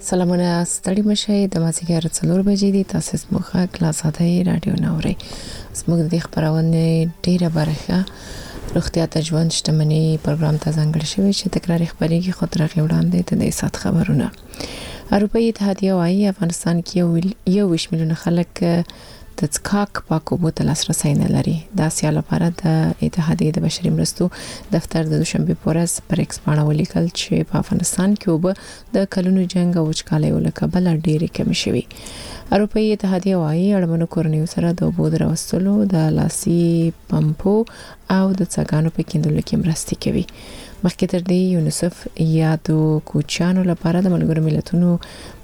سلامونه ستړي مشه د مازیګر 4 بجې دي تاسو مخه کلاس هټي رادیو نوري زموږ د خبرونه ډیره برخه روغتیا ته ژوند شتمنۍ پروګرام ته ځانګړی شوی چې تکراری خبرېږي خو تر هغه وړاندې ته د سات خبرونه اروپאי اتحادیه وايي افغانستان کې یو میلیون خلک د څښاک پاکو بوتل لاسرسي نه لري دا سیاله لپاره د اتحادیه د بشري مرستو دفتر د دوشنبه پورز پر ایکس باندې ولیکل چې په افغانستان کې وب د کلونو جنگ او وچکالۍ ولکبل ډېری کم شوي اروپאי اتحادیه وايي اړمنو کورنیو سره د اوبو دروستلو د لاسي پمپو او د څاګانو په کیندلو کې مرسته کوي مخکې تر دې یونیسف یادو کوچانو لپاره د ملګرو ملتونو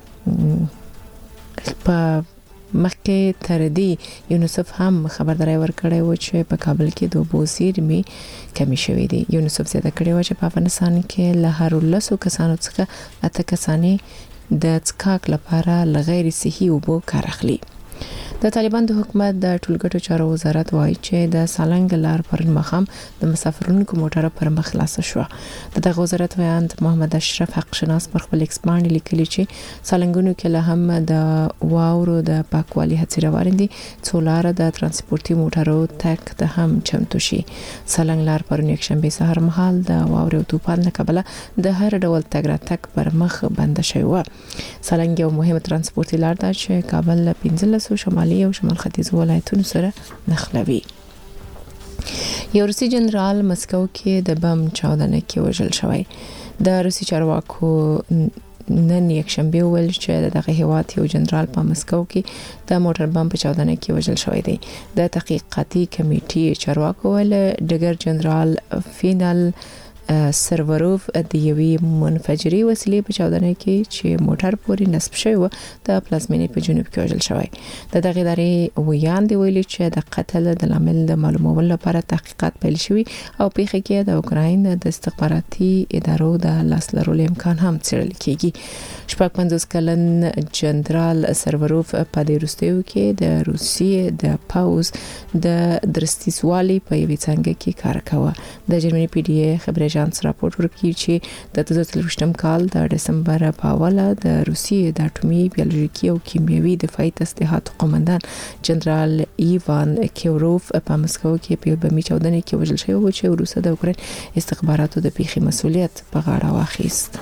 په مخکې تر دې یونیسف هم خبرداري ورکړې و چې په کابل کې د اوبو زیرمې کمی شوې دي یونیسف زیاته کړې و چې په افغانستان کې له هر 10 کسانو څخه 8 کسانې د څښاک لپاره لغیر صحي اوبو کار اخلي د طالبان د حکومت د ټولګټو چارو وزارت وایي چې د سالنګ لار پر مخام د مسافرونکو موټر پر مخ خلاص شو د وزارت ویاند محمد اشرف حق شناس پر خپل ایکسپاند لیکلي چې سالنګونو کې له هم د واورو د پاکوالي هڅې روانې دي څولار د ترانسپورتي موټرو تک ته هم چمتو شي سالنګ لار پر یک شنبه سهار مهال د واورو طوفان له کبله د هر ډول تګ راتګ پر مخ بند شوی و سالنګ یو مهمه ترانسپورتي لار ده چې کابل له 15 شمالي او شمال ختیځ ولایتونو سره نښلوي یو روسي جنرال مسکو کې د بم چاودنه کې وژل شوی د روسي چارواکو نن یک شنبه ول چې دغه هیواد یو جنرال په مسکو کې د موټر بم په چاودنه کې وژل شوی دی د تحقیقاتي کمیټې چارواکو ول ډګر جنرال فینال سروروف د یوې منفجرې وسیلې په چاودنه کې چې موټر پورې نصب شوی و د پلازمینې په جنوب کې وژل شوی د دغه ادارې ویاند ویلي چې د قتل د لامل د معلومولو لپاره تحقیقات پیل شوی او پیښه کې د اوکراین د استخباراتي ادارو د لاس لرلو امکان هم څېړل کیږي شپږ 50 کلن جنرال سروروف په دې وروستیو کې د روسیې د پاوز د درستیسوالي په یوې څنګه کې کار کاوه د جرمني پی ډی ای خبري اژانس راپور ورکړي چې د 2023 کال د دسمبر په اوله د روسیې د اټومي بیولوژیکي او کیمیاوي دفاعي تسلیحاتو قومندان جنرال ایوان کیوروف په مسکو کې په بمي چاودنه کې وژل شوی و چې روسیه د اوکراین استخباراتو د پیښې مسؤلیت په غاړه واخیست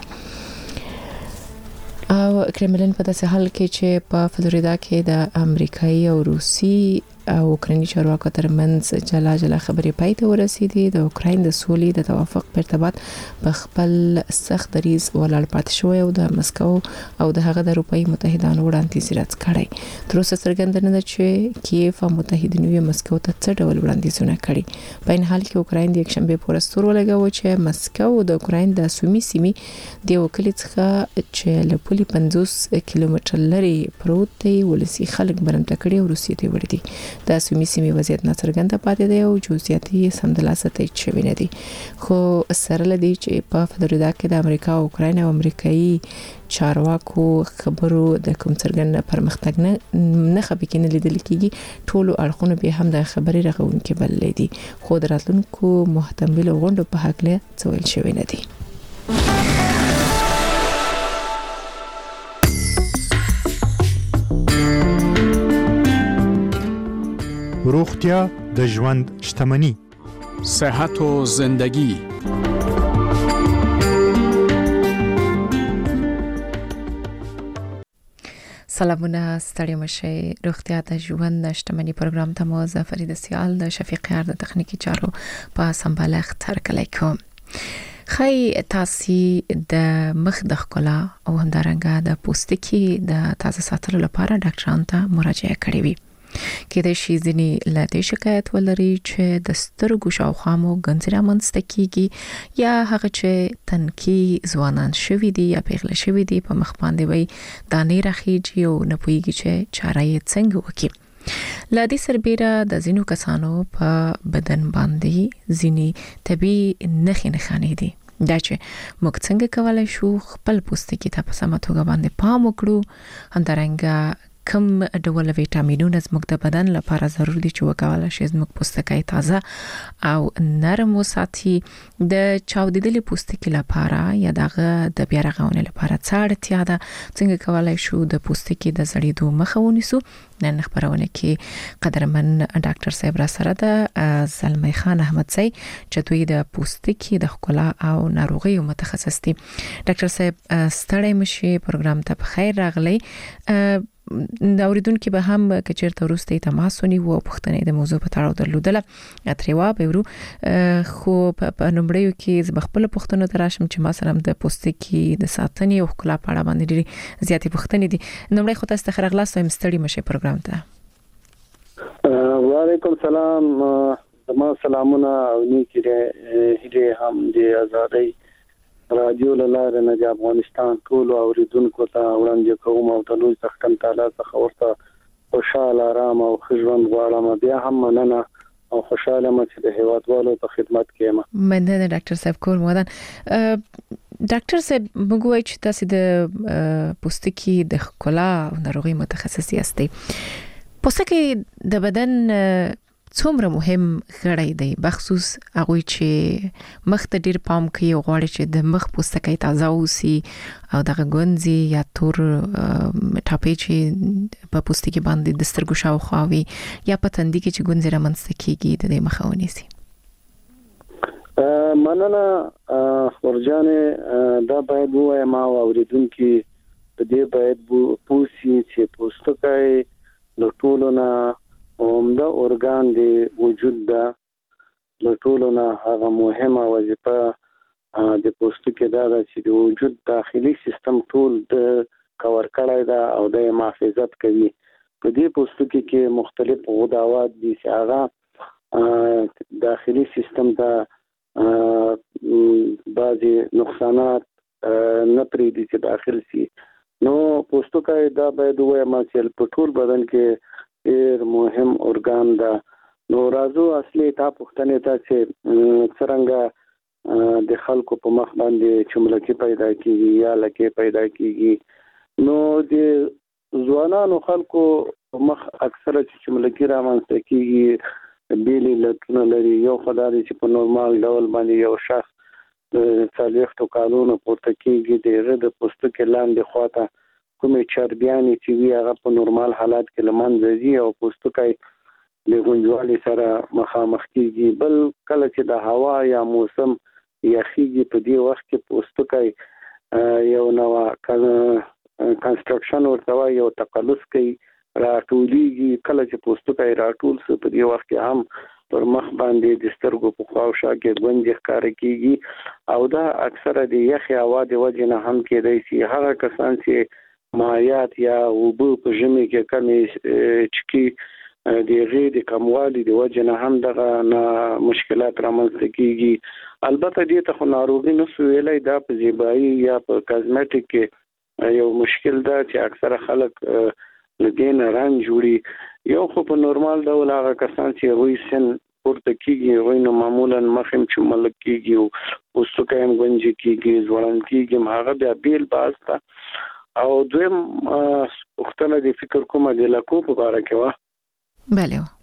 او کرملین په داسې حال کې چې په فلوریدا کې د امریکایي او روسي او اوکراني چارواکو ترمنځ جلا خبرې پای ته ورسېدې د اوکراین د سولې د توافق په ارتباط په خپل سخت دریځ ولاړ پاتې شوی او د مسکو او د هغه د اروپאי متحدانو وړاندیز رد کړی تر اوسه څرګنده نه ده چې کیف او متحدینو یې مسکو ته څه ډول وړاندیزونه کړي په ان حال کې اوکراین د یک شنبه پر استور ولګاوه چې مسکو د اوکراین د سومي سیمې د وکیل څخه چې له پولي 50 کیلومتر لري پروت دی ولسی خلک برمته کړي او روسیې ته وړي دي د سومي سیمې وضعیت ناڅرګنده پاتې دی او جزئیات یې سمدلاسه تایید شوی نه دي خو سره لدی چې په فلوریدا کې د امریکا او اوکراین او امریکایي چارواکو خبرو د کوم څرګند پرمختګ نه خبرې کینې لیدل کیږي ټولو اړخونو به هم د خبرې رغونکي بللې دي خو دراتلونکو محتمل غونډو په حق له څول شوی نه دي روغتیا د ژوند شتمنۍ صحت و زندگی سلامونه ستړي مشه روغتیا د ژوند شتمنۍ پروګرام ته مو ظفر سیال د شفیق یار د تخنیکی چارو په سمبالښت هرکلی کوم خی تاسو د مخ د ښکلا او همدارنګه د پوستکي د تازه ساتلو لپاره ډاکټرانو ته مراجعه کړې وي کې د شي ځنی لاته شکایت ولري چې د سترګو شاوخوا مو ګنځرا منځته کیږي یا هغه چې تنکي ځوانان شوي دي یا پیغله شوي دي په مخ باندې وي دانې راخیږي او نه پويږي چې چاره یې څنګه وکړي لا دې سربېره د زینو کسانو په بدن باندې زینی طبي نخښنه دي دا چې موږ څنګه کولای شو خپل پوستکي ته په سمه توګه باندې پام وکړو همدارنګه کوم ډول ویټامینونه زموږ د بدن لپاره ضروري دي چې وکولای شي زموږ پوستکی تازه او نرم وساتي. د چاودیدلې پوستکي لپاره یا دغه د بیا رغونې لپاره څه اړتیا ده؟ څنګه کولای شو د پوستکي د زړېدو مخه ونیسو؟ نن خبرونه کې قدرمن ډاکټر صاحب را سره ده زلمی خان احمدزی چې دوی د پوستکي د ښکلا او ناروغیو متخصص دي. ډاکټر صاحب ستړی مشي پروګرام ته بخیر راغلی. دا اوریدونکو به هم کچیرته ورسته تماس ونیو او پوښتنې د موضوع په تړاو درلودله اتریوا به ورو خو په نمبرېو کې ز بخپل پوښتنو تراشم چې ما سره د پوستکي د ساتنې او ښکلا په اړه باندې ډېری زیاتې پوښتنې دي. نمبرې خو تاسو ته خرغلاس وایم ستړي مشه پروګرام ته. وعلیکم السلام. زما سلامونه او نیکه هیله هم د آزادۍ رادیو لاره نه د افغانستان ټول اوریدونکو ته وړاندې کوم او د لوی څښتن تعالی څخه ورته خوشاله آرام او ژوند غواړم. بیا هم مننه او خوشاله مې چې د هیوادوالو په خدمت کې یم. مننه ډاکټر صاحب کول مودن. ډاکټر صاحب موږ وایو چې تاسو د پوستکي د ښکلا او ناروغي متخصص یاستئ. پوستکي د بدن څومره مهم غړی دی بخصوص هغه چې مخ ته ډیر پام کوي او غواړي چې د مخ پوستکی تازه اوسي او دغه ګونځي یا تور ټاپې چې په پوستکي باندې د سترګو شاوخوا وي یا په تندي کې چې ګونځي رامنځته کیږي د دې مخه ونیسي. مننه خورجانه. دا باید وایم او اوریدونکو په دې باید پوښي چې پوستکی له ټولو نه عمده ارګان دی وجود ده. له ټولو نه هغه مهمه وظیفه د پوستکي دا ده چې د وجود داخلي سیستم ټول د کور کړای دا او د محافظت کوي. په دې پوستکي کې مختلف غداوات دي چې هغه داخلي سیستم ته بعضي نقصانات نه پریږدي چې داخل شي. نو پوستکی دا باید وایم چې په ټول بدن کې ډیر مهم ارګان ده. نو راځو اصلي تا پوښتنه ته چې څنګه د خلکو په مخ باندې چملکي پیدا کیږي یا لکه پیدا کیږي. نو د ځوانانو خلکو په مخ اکثره چملکي رامنځته کیږي بیلي لټونه لري. یو خدای چې په نورمال ډول باندې یو شخص 40 کالونو پورته کیږي د پوستکي لاندې خواته کومې چربیانې چې وی هغه په نورمال حالات کې لمنځه ځي او پوستکی د غونجوالي سره مخامخ کیږي. بل کله چې د هوا یا موسم یخیږي په دې وخت کې پوستکی یو نوع کنسترکشن ورته یو تقلص کوي راټولېږي. کله چې پوستکی راټول سي په دې وخت کې هم پر مخ باندې د سترګو په خواوشا کې ګونځې ښکار کیږي او دا اکثره د یخي هوا د وجې نه هم کېدای شي. هغه کسان چې مایات یا وبو په ژمي کې کمی چکی د غیر د کموالي د وجه نه هم دغه مشکلات رامنځته کیږي. البته دې ته خو ناروغي نه ویلای دا په زیبایی یا په کازمیټیک کې یو مشکل ده چې اکثره خلک لګین رنګ جوړي. یو خو په نورمال ډول هغه کسان چې وایي سن پورته کیږي وایي نو معمولا مخم چې ملک کیږي او پوستکی هم ګونځي کیږي ځوړن کیږي هغه بیا بیل باسته. او دویم وختونه د فکر کومه د لکو په اړه کې و.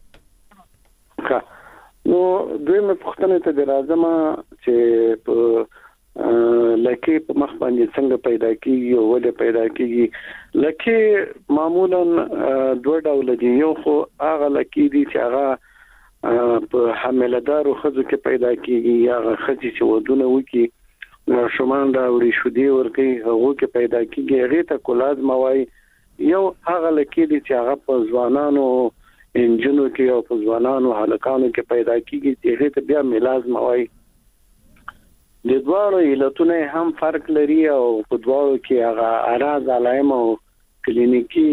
بله. نو دویم وختونه ته د راځم چې په لکه په مخ باندې څنګه پیدا کیږي او ولې پیدا کیږي. لکه معمولا دوه ډول دي. یو خو هغه لکه دي چې هغه په حامله‌دارو ښځو کې پیدا کیږي یا ښځې چې ودونه وکړي شومان دا وری شودي ورکی هغه کې پیدا کیږي. هغه ته کولاز موای. یو هغه لکه دي چې هغه په ځوانانو انجنونو کې او په ځوانانو هلکانو کې پیدا کیږي چې هغه ته بیا میلاز موای. د دوه علتونو هم فرق لري او په دوه کې هغه اراز علائم او کلینیکی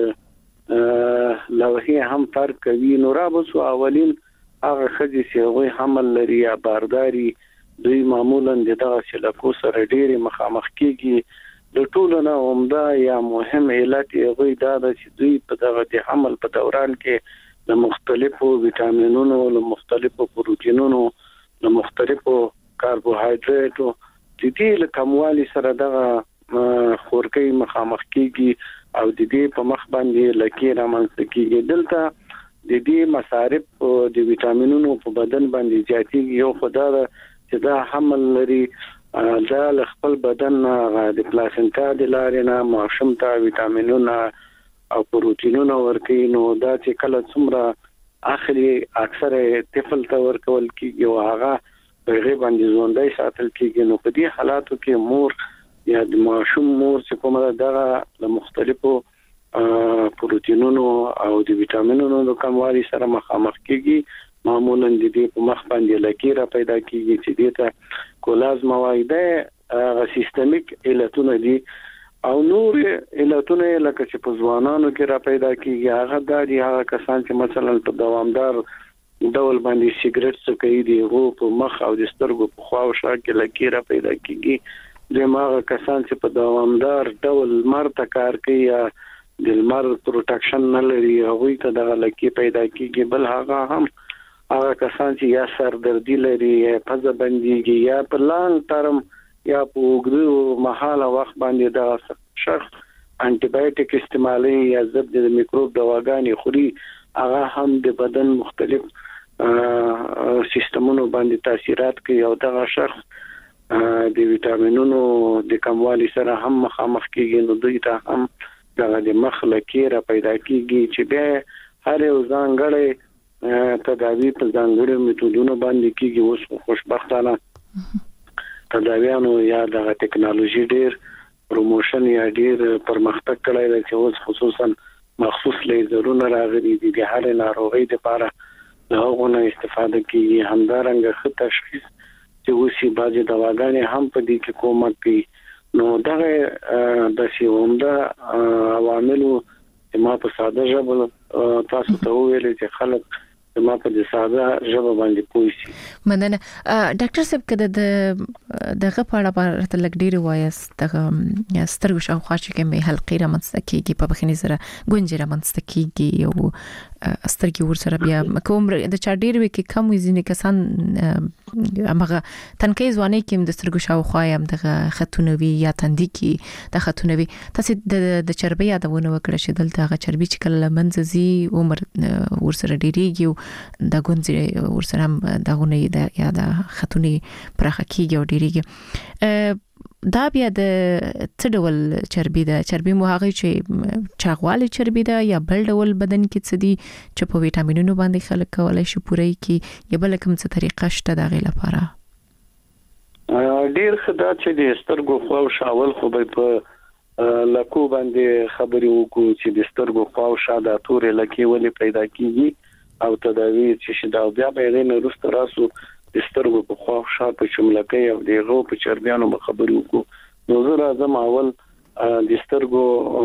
لوحي هم فرق کوي. نو را بسو اولین هغه خځې چې هغه حمل لري یا بارداري دوی معمولا دغه شلکو سره ډېری مخامخ کیږي. د ټولو نه عمده یا مهم علت یې دا ده چې دوی په دغه د حمل په دوران کې د مختلفو ویټامینونو له مختلفو پروتینونو له مختلفو کاربوهایډریټو د دې له کموالي سره دغه خورکۍ مخامخ کیږي او د دې په مخ باندې لکې رامنځته کیږي. دلته د دې مصارف د ویټامینونو په بدن باندې زیاتېږي. یو خدای چې دا حمل لري دا خپل بدن د پلاسنټا د لارې نه ماشوم ته ویټامینونه او پروتینونه ورکوي. نو دا چې کله څومره اخلي اکثره طفل ته ورکول کیږي او هغه په غیب باندې ژوندۍ ساتل کیږي. نو په دې حالاتو کې مور یا د ماشوم مور چې کومه دغه مختلفو پروتینونو او د ویټامینونو د کموالي سره مخامخ کیږي. معمولاً د دې په مخ باندې لکیره پیدا کیږي چې دته کولاز مواد سیستمیک علتونه دي او نور علتونه لکه چې په ځوانانو کې را پیدا کیږي. هغه د هغه کسان چې مثلا په دوامدار ډول باندې سیګریټ څکوي دي هغه په مخ او د سترګو په خوا او شا کې لکیره پیدا کیږي. دغه کسان چې په دوامدار ډول مرته کار کوي یا د لمر پروټیکشن نه لري هغه ته د لکې پیدا کیږي. بل هغه کسان چې یا سر دردي لري یا پزه بنديږي یا په لانګ ټرم یا په وګړو محاله وخت باندې د شخص انټي بایوټیک استعمالي یا ضد د میکروب دواګانې خوري هغه هم د بدن مختلف سیستمونو باندې تاثیرات کوي او دا شخص د ویټامینونو د کموالي سره هم مخامخ کیږي. نو دوی ته هم د مخ لکیره پیدا کیږي چې به هر یو ځانګړی تداوی په ځانګړو میتودونو باندې کیږي. اوس خوشبختانه تداویانو یا د ټیکنالوژي ډیر پروموشن یا ډیر پرمختګ کړی دی چې اوس خصوصا مخصوص لیزرونه راغلي دي د هر ناروغي لپاره دغه استفاده کیږي. همدارنګه ښه تشخیص چې وسی باندې دواګانې هم په دې کې کومک کوي. نو دغه د سیومده عواملو چې ما په ساده ژبه تاسو ته ویل چې خلک ما په دې ساده ژبه باندې پوه شي. مننه ډاکټر صاحب کده دغه په اړه په لګ ډیر وایست دغه سترګو شاوخوا چې کې حلقې را منځته کیږي په بخنی سره ګونجې را منځته کیږي او سترګې ور سره بیا کوم د چا ډیر وی کې کم وزینې کسان هغه تنکي ځواني کې د سترګو شاوخوا هم دغه خطونوي یا تندې کې د خطونوي تاسو د چربي یادونه وکړه چې دلته هغه چربي چې کله منځزي عمر ور سره ډیریږي د ګونځي ور سره هم دغه نه یا د خطونی پرخه کیږي او ډیریږي. دا بیا د څه ډول چربي ده؟ چربي مو هغه چې چاغواله چربي ده یا بل ډول بدن کې څه دي چې په ویټامینونو باندې خلک کولای شي پوره کی یا بل کوم څه طریقه شته د غي لپاره؟ ډیر خدا چې د سترګو خو شاول خو به په لکو باندې خبري وکړو چې د سترګو خو شاده تورې لکې ولې پیدا کیږي او تداوی چې شدا بیا به نه رست راسو د سترګو په خوا شا په چملکې او د غو په چربيانو خبرو وکړو. نو زه راځم اول د سترګو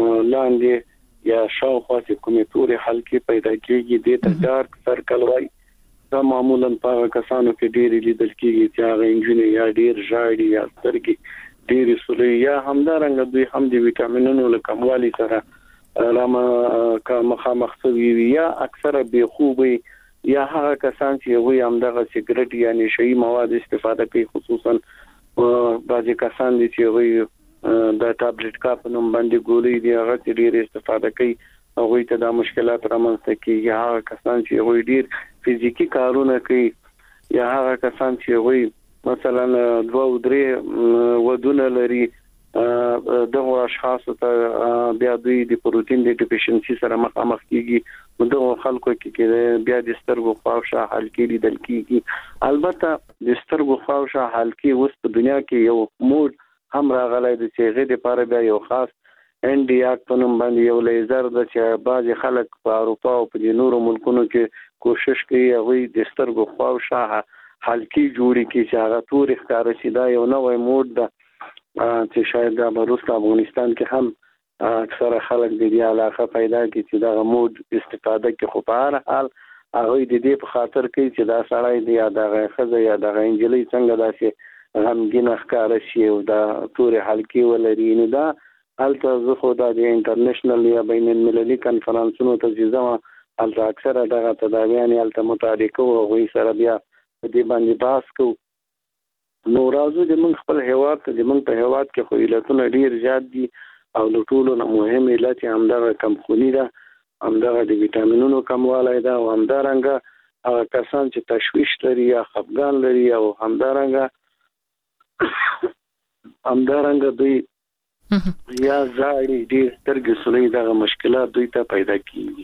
لاندې یا شاوخوا چې کومې تورې حلقې پیدا کیږي د ته ډارک سرکل وای. دا معمولا په کسانو کې ډېری لیدل کیږي چې هغه انجینر یا ډېر ژاړي یا سترګې ډېری سولې یا همدارنګه دوی هم د ویټامینونو له کموالي سره راما مخامخ شوي یا اکثره بې خوبي یا هغه کسان چې وي همدغه سیګریټ یا نشئی مواد استفاده کوي. خصوصا بعضی کسان دي چې وي د ټابلیټ کا په نوم باندې ګولې دي هغه چې ډیر استفاده کوي او وي ته د مشکلات رامنځته کیږي. هغه کسان چې وي ډیر فزیکی کارونه کوي یا هغه کسان چې وي مثلا 2-3 ودونه لري دغه اشخاص ته بیا دوی د پروتین د ډیفیشنسي سره مخامخ کیږي. دغه خلکو کې بیا د سترګو خواوشا حلقې لیدل کیږي. البته د سترګو خواوشا حلقې اوس په دنیا کې یو موډ هم راغلی د چې غږ لپاره بیا یو خاص انډیاک په نوم باندې یو لیزر د چې بعض خلک په اروپا او په نورو ملکونو کې کوشش کوي هغه د سترګو خواوشا حلقې جوړي کی چې هغه تور ښکار شي. دا یو نوې موډ ده چې شاید د روس افغانستان کې هم اکثر خلک د دې علاقه پیدا کوي چې دا موډ استفاده کوي. خو په هر حال هغه د دې په خاطر کوي چې دا سړی دی یا د خزه یا د انجلۍ څنګه داسې غمګین ښکار شي او دا تورې حلقې ولري. نو دا الته زه خو د انټرنیشنل یا بین المللي کانفرنسونو ته ځم الته اکثر دغه تداویان الته متعلق او غوي سره بیا د دې باندې بحث کوو نو راځو د موږ خپل هیواد ته د موږ په هیواد کې خو علتونه ډیر زیات دي او له ټولو نه مهم علت همدغه کمخوني ده، همدغه د ویټامینونو کموالی ده او همدارنګه هغه کسان چې تشویش لري یا خفګان لري او همدارنګه دوی یا زاړي ډیر سترګې سولې دغه مشکلات دوی ته پیدا کیږي.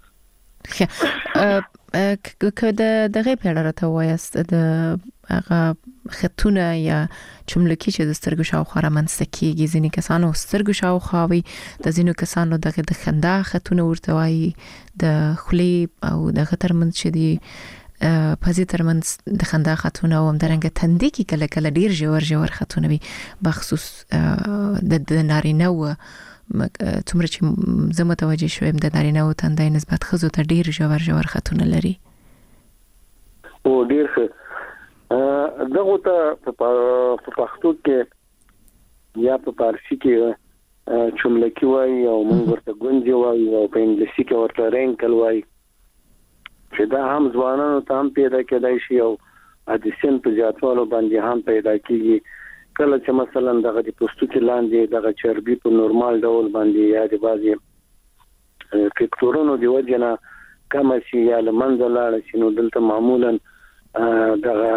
که دغه پیړه راته وایست د هغه خطونه یا چملکی چې د سترګو شاوخوا رامنځته کیږي، ځینې کسانو سترګو شاوخوا وي، د ځینو کسانو دغه د خندا خطونه ورته وایي، د خولې او دغه ترمنځ چې دی پزې ترمنځ د خندا خطونه او همدارنګه تندې کې کله کله ډیر ژور خطونه وي، بخصوص د نارینه و څومره چې زه متوجه شوم د نارینه و تندې نسبت ښځو ته ډیر ژور خطونه لري. او ډیر دغه ته په پښتو کې یا په فارسی کې چملکی وایي او موږ ورته ګونځي وایي او په انګلیسي کې ورته رینکل وایي، چې دا هم ځوانانو ته هم پیدا کېدای شي او د سن په زیاتوالو باندې هم پیدا کیږي. کله چې مثلا دغه د پوستکي لاندې دغه چربي په نورمال ډول باندې یا د بعضي فکتورونو د وجنه کم شي یا لمنځه لاړ شي، نو دلته معمولا دغه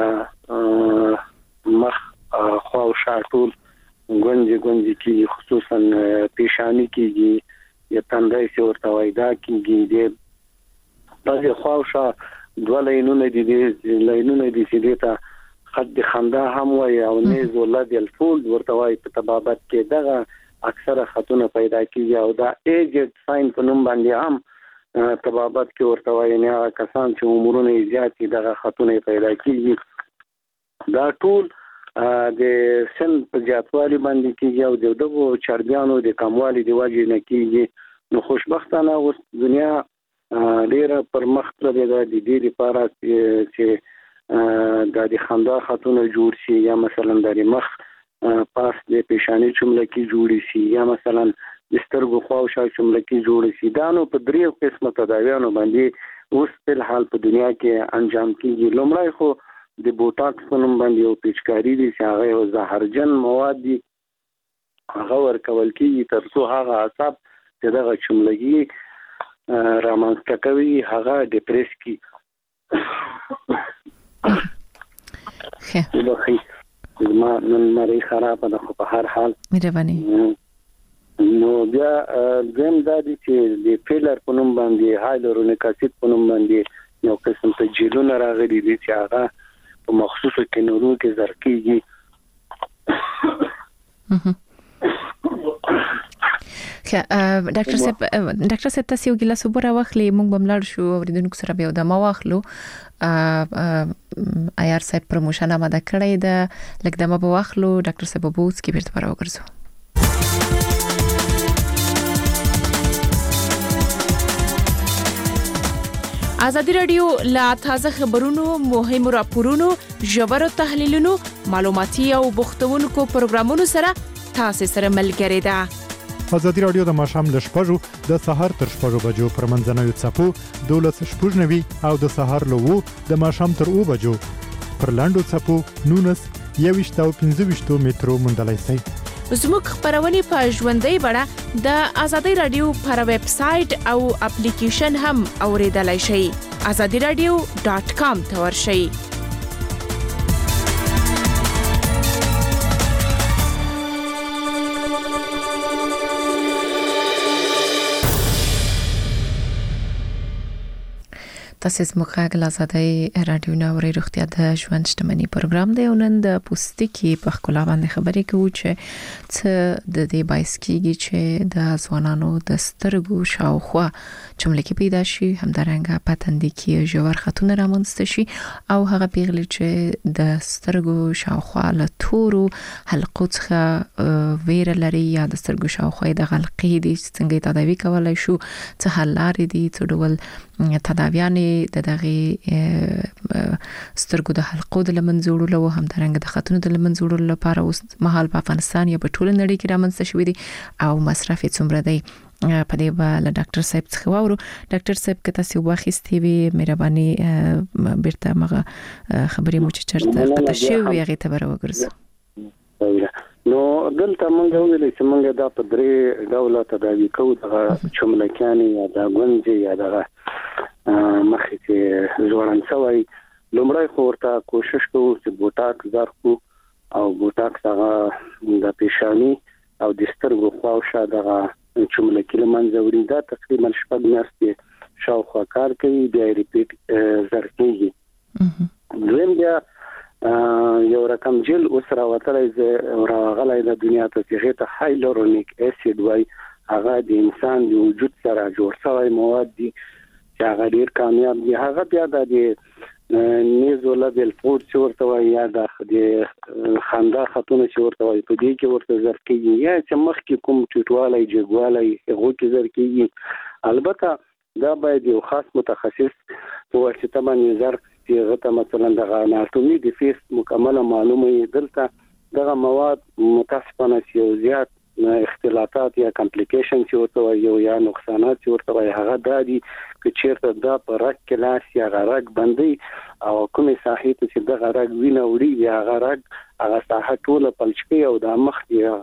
مخ خوا او شا ټول ګونځي کیږي، خصوصا پیشانی کیږي یا تندی چې ورته وایي دا کیږي. د بعضي خوا او شا دوه لینونه دي چې دیته خط د خندا هم وایي او نیز ولد الفولد ورته وایي په طبابت کې دغه اکثره خطونه پیدا کیږي او دا ایجډ ساين په نوم باندې هم طبابت کې ورته وایي، نه کسان چې عمرونه زیات دي دغه خطونه پیدا کیږي. دا ټول د سن په زیاتوالي باندې کیږي او دغه چربیانو د کموالي د وجې نه کیږي. نو خوشبختانه اوس دنیا ډیره پرمخ تللې ده د دې لپاره چې د خندا خطونه جوړ شي یا مثلا د مخ پاس د پیشانی چملکی جوړ شي یا مثلا د سترګو خوا او شا چملکی جوړ شي. دا نو په دریو قسمه تداویانو باندې اوس په حال په دنیا کې انجام کیږي. لومړی خو د بوټاکس په نوم باندې یو پیچکاری دي چې هغه یو زهرجن مواد دي، هغه ورکول کیږي ترڅو هغه اعصاب چې دغه چملکی رامنځته کوي هغه ډیپریس کی. ما نن مری خراب ده خو په هر حال مهرباني. نو بیا زم د دې چې د فیلر په نوم باندې هایلورونیک اسید په نوم باندې یو قسم ته جیلونه راغلي دي چې هغه په مخصوصو کینورو کې ځرکیږي. ډاکټر صاحب تاسو یو ګیلاس اوبه راوخلې، موږ به ملاړ شو اوریدونکو سره بیا د ما واخلو. آیار صاحب پروموشن آماده کړی ده، لکه د ما به واخلو ډاکټر صاحب بوز کې بیرته راوګرځو. ازادي رادیو لا تازه خبرونو، مهمو راپورونو، ژورو تحلیلونو، معلوماتي او بوختونکو پروګرامونو سره تاسو سره ملګری ده. ازادي رادیو د ماښام له 6 د سهار تر 6 بجو پر منځنوي څپو 12:00 او د سهار له 2 د ماښام تر 2 بجو پر لاندو څپو 19 او 15 مترو مندلای سي. زموږ خبرونه په ژوندۍ بڼه د ازادي رادیو پر ویب سټ او اپلیکیشن هم اوریدلای شئ. azadiradio.com ته ورشئ. تاسو زموږ غږ آزادۍ رادیو نوري روغتیا د ژوند شتمنۍ پروګرام دی. نن د پوستکي په خلا باندې خبرې کوو چې څه د دې باعث کیږي چې د ځوانانو د سترګو شاوخوا چملکی پیدا شي، همدارنګه پتندې کې ژور خطونه رامنځته شي او هغه پیغلې چې د سترګو شاوخوا له تورو حلقو څخه ویره لري یا د سترګو شاوخوا د غلقې دي، څنګه تداوی کولای شو، څه حل لري دي، څه ډول تداویانې د دغه سترګو د حلقو د لمنځوړو له همدارنګه د خطونو د لمنځوړو لپاره اوس مهال په افغانستان یا په ټول نړۍ کې رامنځته شوې دي او مصرف څومره دی. په دې باندې ډاکټر صاحب څخه وورو. ډاکټر صاحب که تاسو واخیستي وي مهرباني بیرته مغه خبرې مو چې چرته پته شوی هغه ته وګرځو. نو دلته موږ ویلې چې موږ دا په درې ډول تداوی کوو، د چملکیانې یا د غونځي یا د مخې کې ځوړن سوی. لومړی خو ورته کوشش کوو چې بوټاکس ورکو او بوټاکس هغه د پیشانی او د سترګو خواوشا دغه چملکی لمنځوري دا تقریبا شپږ میاشتې شاوخوا کار کوي، بیا ریپیټ زرکېږي. دویم بیا یو رقم جل اوسره وتلای ز راغلای د دنیا ته چې هغه هایلورونیک اسید وای، هغه د انسان د وجود سره جوړ شوی مواد دي چې هغه ډیر کامیاب دي. هغه بیا د نیزو لیول فود چې ورته وای یا د خندا خاتون چې ورته وای په دې کې ورته زرکېږي یا چې مخ کې کوم ټیټوالي جګوالي هغه کې زرکېږي. البته دا باید یو خاص متخصص په واسطه باندې زر چې غته مثلا د اناتومي د فیس مکمله معلومه دلته دغه مواد متاسفانه چې زیات اختلاطات یا کمپلیکیشن چې ورته یو یا نقصانات چې ورته هغه دادي چې چیرته دا په رګ کې لاس یا غرق بندي او کومه ساحې ته چې د غرق وینه وړي یا غرق هغه ساحه ټول پلچکی او د مخ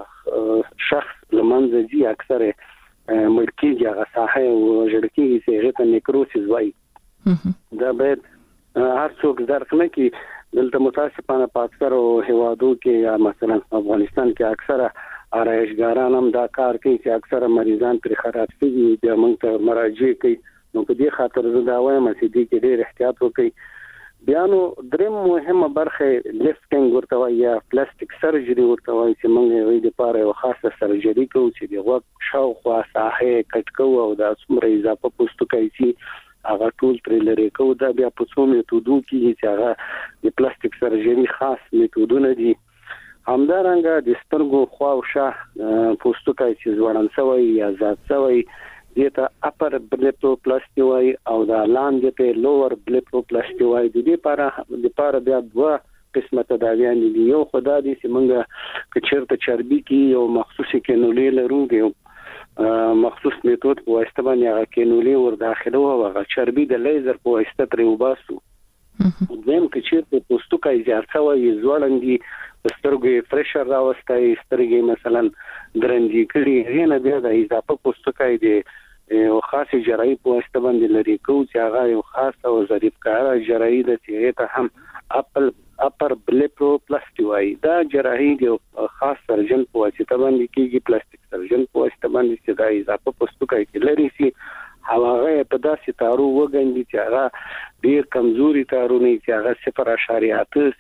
شخص لمنځه دي اکثره ملکیږي هغه ساحه او ژړکیږي چې هغه ته نیکروسیس وایي. دا باید هر څوک درک نه کی. دلته متاسفانه په اکثر هوادو کې یا مثلا افغانستان کې اکثره آرایشګاران هم دا کار کوي چې اکثره مریضان پر خراب شي بیا موږ ته مراجعه کوي. نو په دې خاطر زه دا وایم چې دې کې ډېر احتیاط وکړئ. بیا نو دریم مهمه برخه لفټینګ ورته وایي یا پلاستیک سرجری ورته وایي چې موږ یې د لپاره یو خاصه سرجری کوو چې د وخت شاوخوا ساحه کټ کوو او د څومره اضافه پوستکی چې هغه ټول تر لري کوو. دا بیا په څو میتودو کې چې هغه د پلاستیک سرجری خاص میتودونه دي. همدارنګه د سترګو خواوشا پوستکی چې ځوړن سوی یا زاد سوی دیتا اپر بلیپروپلاسټي وای او دا لاندې په لوور بلیپروپلاسټي وای. د دې لپاره بیا دوه قسمه تداویان دي. یو خدای دې چې موږ کچرته چربي کې یو مخصوصي کینولې لرو، یو مخصوص میتود په واسطه باندې هغه کینولې ور داخله او هغه چربي د لیزر په واسطه ترې وباسو. دیم کچرته پوستکی زیات سوی ځوړندي سترګې پرشر راوستای، سترګې مثلا درندې کړي نه بیا د اضافه پوستکی دی او خاصه جراحي په واسطه باندې لري کوم چې هغه یو خاص او ظریف کار جراحي د چې ته هم اپر بلیپروپلاسټي وای. دا جراحي د خاص سرجن په واسطه باندې کیږي، پلاستیک سرجن په واسطه باندې چې دا اضافه پوستکی لري سي هغه په داسې تارو وګڼي چې هغه ډیر کمزوري تارونه چې هغه 0.8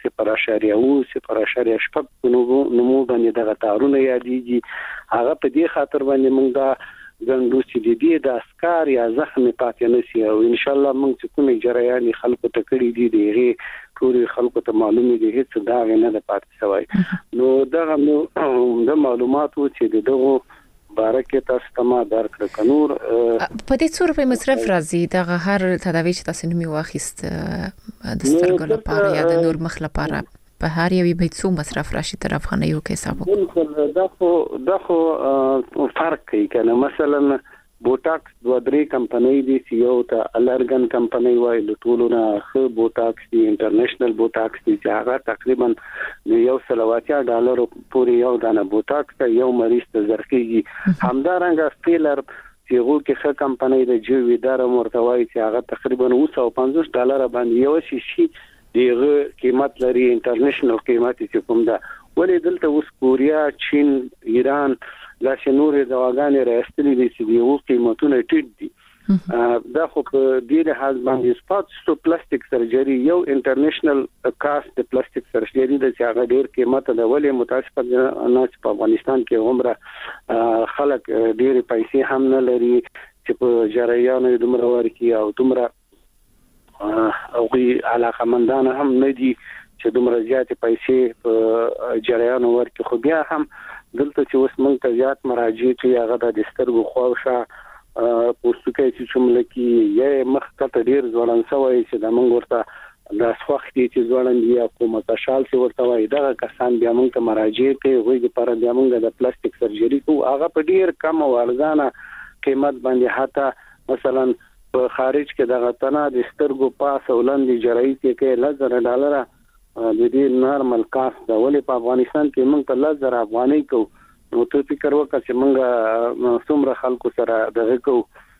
0.8 نمو باندې دغه تارونه یادېږي. هغه په دې خاطر باندې موږ دا ګندو چې دې د اسکار یا زخم پاتې نشي او ان شاء الله موږ چې کومې جریان خلکو ته کړی دي دغه ټول خلکو ته معلومه دي هیڅ دا نه د پاتې شوی. نو دغه د معلوماتو چې دغه بارکه تاسو ته ما درکړه کنور په دې څور په مصرف راځي دغه هر تداوی چې تاسو نومي واخیست د سترګو لپاره یا د نور مخ لپاره په هر یوې به څو مصرف راشي تر افغانیو کې حساب وکړو. دا خو فرق کوي کنه. مثلا بوټاکس دوه درې کمپنۍ دي چې یو ته الرګن کمپنۍ وایي د ټولونه خو بوټاکس دی انټرنیشنل بوټاکس دی چې هغه تقریبا $180 پورې یو دانه بوټاکس یو مریض ته زرکېږي. همدارنګه فیلر چې هغه کې ښه کمپنۍ د جوی دار مرتوی چې هغه تقریبا $250 باندې یو شي دیغه قیمت لري. انټرنیشنل قیمت چې کوم ده ولې دلته اوس کوریا، چین، ایران دا شنوري دواګانې راستلې دي چې یو قیمتونه ټیټ دي. دا خو په دې لحاظ باندې سپاټ پلاستیک سرجری یو انټرنیشنل کاست د پلاستیک سرجری د چې هغه ډیر قیمت ده. ولې متاسفانه نه په افغانستان کې عمره خلک ډیر پیسې هم نه لري چې په جریانو دومره ورکی او دومره او علاقمندان هم نه دي چې دومره زیات پیسې په جریانو ورکی. خو بیا هم دلته چې اوس موږ ته زیات مراجعه کوي هغه د سترګو خواوشا پوستکی چې چملکی یا مخ ته ډیر ځوړن سوی چې د موږ ورته د سوختي چې ځوړن دی او متشال چې ورته وای دا کسان بیا موږ ته مراجعه کوي وایي لپاره بیا موږ د پلاستیک سرجری کوو. هغه په ډیر کم او ارزانه قیمت باندې حتی مثلا په خارج کې د غتنا د سترګو پاس ولندې جرایي کې $1000 د دې نارمل کاست دا ولې په افغانستان کې موږ په $10,000 افغانۍ کو نو ته فکر وکړه چې موږ څومره خلکو سره دغه کو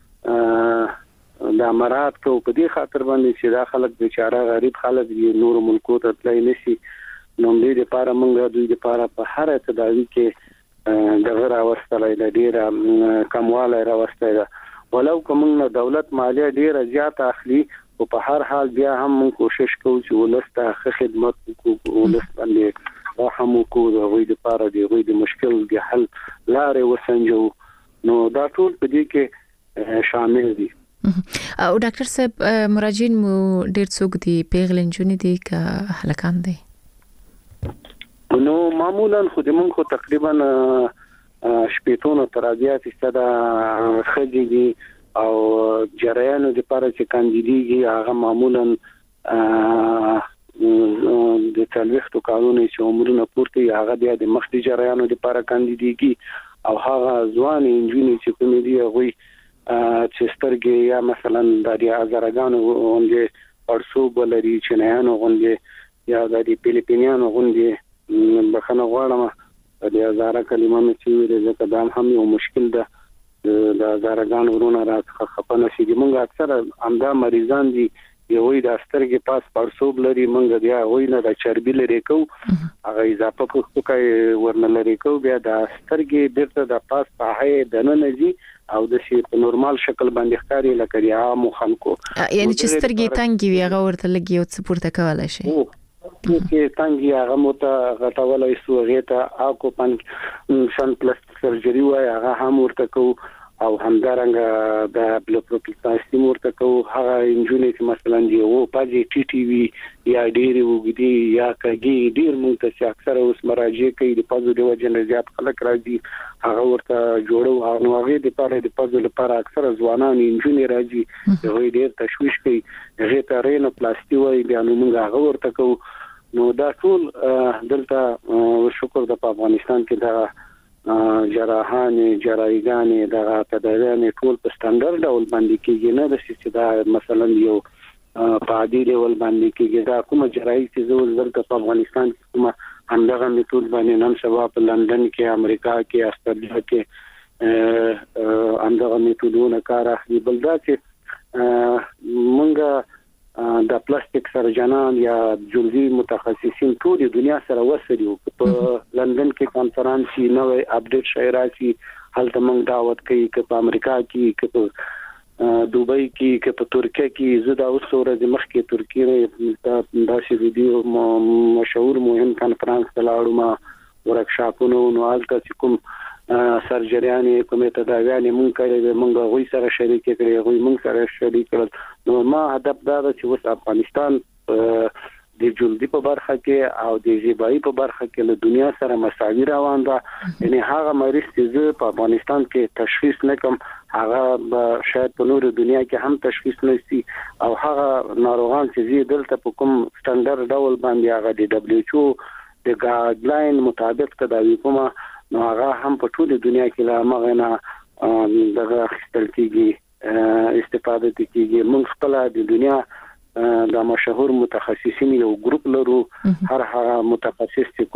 د امارات کو په دې خاطر باندې چې دا خلک بیچاره غریب خلک دي نور ملکو ته تلای نشي نو دې لپاره موږ دوی لپاره په هر تداوی کې دغه راوستلای د ډیره کمواله راوستای دا ولو کوم دولت مالیه ډیره زیاته اخلي او په هر حال بیا هم موږ کوشش کوو چې ولسته خدمت وکړو ولست باندې رحم وکړو د غوي لپاره د غوي د مشکل د حل لارې وسنجو نو دا ټول په دې کې شامل دي او ډاکټر صاحب مراجعین مو ډیر څوک دي پیغلنجونی دي که هلکان دي نو معمولا خو د موږ تقریبا شپېتونو ترازیات استدا خځې دي او جریانو د لپاره چې کاندیدېږي هغه معمولا د تلويختو قانوني چې عمرونه پورته هغه د مخدي جریانو د لپاره کاندیدېږي او هغه ځوان انجینر چې کوم دي هغه چې سترګې یا مثلا د ازرګانو غونډې پرسوب لري چې نه یانو غونډې یا د فلیپینیانو غونډې بخنه غواړم د ازاره کلمه مې چې ویل زه دا هم یو مشکل ده د ازرګان ورونه راځه خپنه شي موږ اکثر امدا مریضان دي یوې د سترګې پاس پرسوب لري موږ بیا وای نه د چربي لري کو هغه اضافه کوي ورنه لري کو بیا د سترګې بیرته د پاس په هي د ننځي او د شي په نورمال شکل باندې ښکاري لکه د عام خلکو یعنی چې سترګې تنګي وي هغه ورته لګي او څه پورته کولای شي چې تنګي هغه موته غټولای سو غیته اکو پن شن پلس سرجری وای هغه هم ورته کو او همدارنګه د بلوپروپلاسټي ورته کو هغه انجونی چې مثلا دی او پاجي ټي ټي وی یا ډېری وګدي یا کګي ډېر مونږ ته اکثر اوس مراجعه کوي د پازو د وجه زیات خلک راځي هغه ورته جوړو او هغه د پاره د پازو لپاره اکثر ځوانان انجونی راځي هغه ډېر تشويش کوي هغه ته رینو پلاستي وای بیا نو موږ هغه ورته کو نو دا ټول دلته شکر د افغانستان کې دا جراحان جراحیګان دغه تداویان ټول په سټانډرډ ډول باندې کېږي نه د چې دا مثلا یو په عادي ډول باندې کېږي دا کومه جراحي چې زو زرګه په افغانستان کې کومه همدغه میتود باندې نن سبا په لندن کې امریکا کې استرالیا کې همدغه میتودونه کار اخلي بلدا چې مونږه د پلاستیک سرجنان یا جلدی متخصصین ټول د دنیا سره وسري په لندن کې کانفرنس نوې اپډیټ شایراسي هلته موږ دعوت کوي چې په امریکا کې چې دوبۍ کې په ترکیه کې زدا اوسوره د مخ کې ترکیه دا شی ویډیو مشهور مهم کانفرنس لاړو ما ورکشاپونو نو هلته کوم سرجریان کومه تداویان مونږ کړي مونږ غوي سره شریک کړي غوي مونږ سره شریک کړل نو ما هدف دا چې اوس افغانستان د جلدی په برخه کې او د زیبایی په برخه کې له دنیا سره مساوي روان ده یعنی هغه مریض چې په افغانستان کې تشخیص نکم هغه شاید په نور دنیا کې هم تشخیص نشي او هغه ناروغان چې دلته په کوم سټانډرډ ډول باندې هغه د دبليو ایچ او د ګایډلاین مطابق تداوی کومه نو هغه هم په ټول دنیا کې لا مغنه دغه خپل کېږي استفاده کېږي موږ خپل د دنیا د مشهور متخصصین یو ګروپ لرو هر هغه متخصص چې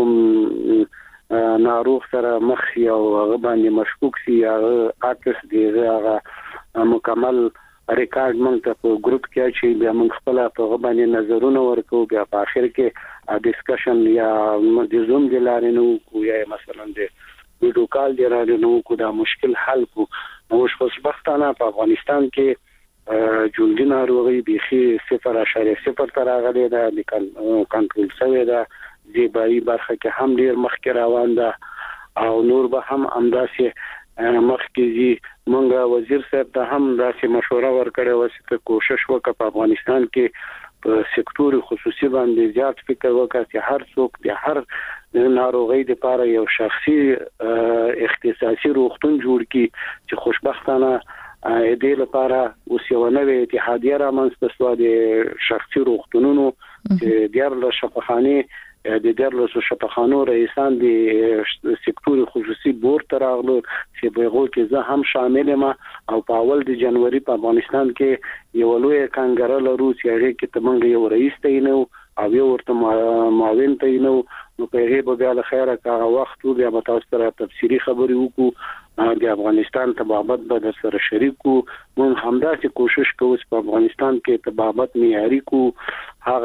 کوم ناروغ سره مخ یو هغه باندې مشکوک سي هغه اکس دی هغه مکمل ریکارډ موږ ته په ګروپ کې چې بیا موږ خپل په باندې نظرونه ورکو بیا په اخر کې ډیسکشن یا د زوم د لارې نو کو یا مثلا د ویډیو کال دی راځي نو کو دا مشکل حل کو نو خوشبختانه په افغانستان کې جلدی ناروغي بيخي 0.0 تر راغلي دا د کنټرول شوی دا زیبایی برخه کې هم ډیر مخکې روان ده او نور به هم انداسه مخکې مونږ وزیر صاحب ته هم داسې مشوره ورکړې و چې کوشش وکړي په افغانستان کې په سکتور خصوصي باندې زیات فکر وکړي چې هر څوک د هر ناروغي لپاره یو شخصي اختصاصي روغتون جوړ کړي چې خوشبختانه دې لپاره اوس یو نوې اتحادیه رامنځته شوه د شخصي روغتونونو چې ډېر له شفاخانه د دیارلسو شفاخانو رئیسان د سکتور خصوصي بورډ تراغلو چې په هغه کې زه هم شامل یم او په اول د جنوري په افغانستان کې یو لوی کانګره لرو چې هغه کې تمنګ یو رئیس تینو او یو ورته معاون تینو نو په هغه به له خیره کا وخت بیا به تاسو سره تفصیلی خبرې وکړو د افغانستان تبابت به سره شریکو مون همدا چې کوشش کوو په افغانستان کې تبابت معیاري کو